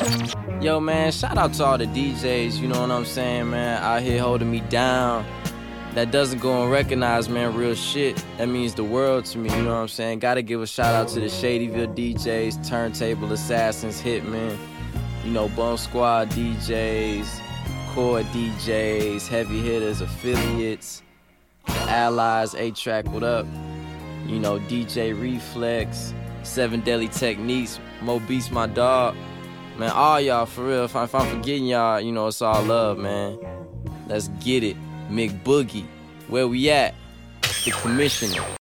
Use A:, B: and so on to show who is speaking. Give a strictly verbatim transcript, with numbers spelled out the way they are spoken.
A: Yo, man, shout out to all the D Js, you know what I'm saying, man, out here holding me down. That doesn't go unrecognized, man, real shit. That means the world to me, you know what I'm saying? Gotta give a shout out to the Shadyville D Js, Turntable Assassins, Hitman, you know, Bum Squad D Js, Core D Js, Heavy Hitters, Affiliates, the Allies, A-Track, what up? You know, D J Reflex, Seven Deadly Techniques, Mo Beast, my dog. Man, all y'all, for real, if, I, if I'm forgetting y'all, you know, it's all love, man. Let's get it. McBoogie, where we at? The Commissioner.